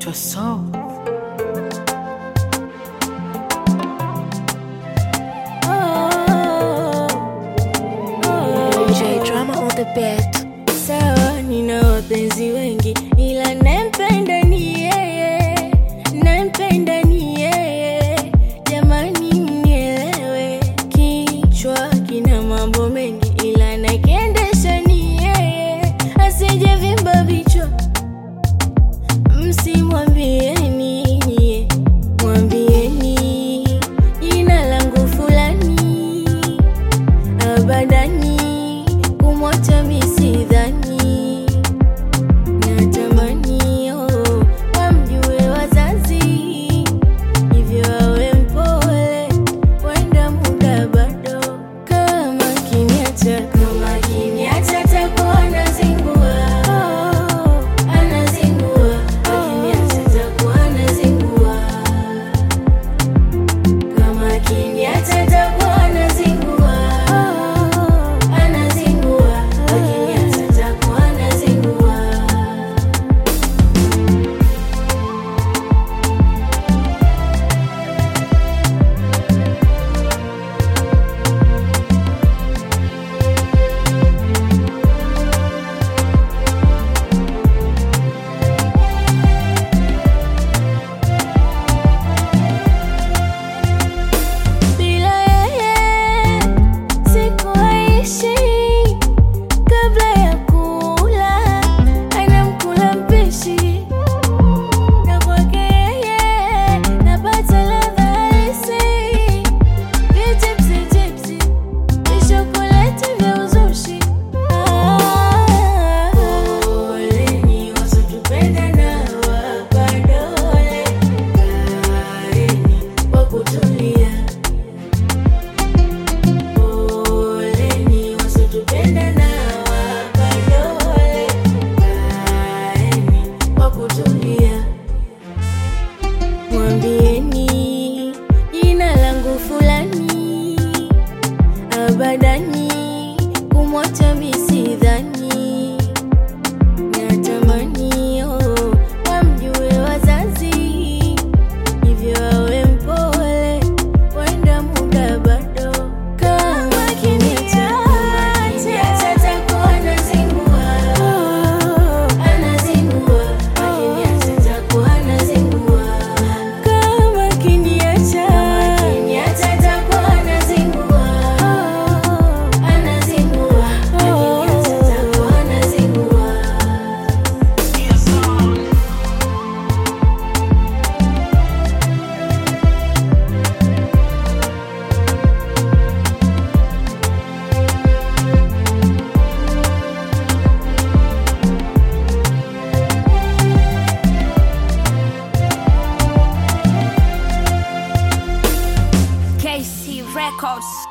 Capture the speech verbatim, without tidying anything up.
naitwa So. Sawa, nina wapenzi wengi ila nampenda ni yeye, nampenda ni yeye. Jamani mnielewe, kichwa kina mambo mengi ila nakiendesha ni yeye. Asije vimba vichwa, msimwambieni nyie, mwambieni jina langu fulani. Abadani kumwacha misidhani, natamani oh, wamjue wazazi, hivyo awe mpole, wenda muda bado. Kama kiniacha, kama kiniacha takuwa anazingua, oh, anazingua. Akiniacha takuwa anazingua, kama kiniacha takuwa anazingua, oh, anazingua. Akiniacha takuwa anazingua. Bila yeye sikuishi, kabla ya kula anamkula mpishi, na kwake yeye napata ladha halisi. Vijipsi jipsi, vishokoleti vya uzushi. Ah, poleni wasotupenda na wapa dole, kaeni kwa kutulia. Poleni wasotupenda na wapa dole, kaeni kwa kutulia. Mwambieni jina langu fulani, abadani kumwacha misidhani, natamani oh, wamjue wazazi, hivyo awe mpole, wenda muda bado. Kama kiniacha, kiniacha takuwa anazingua, oh, anazingua. Akiniacha takuwa anazingua, kama kiniacha, kiniacha takuwa anazingua, oh, anazingua. Akiniacha takuwa anazingua. K C Records.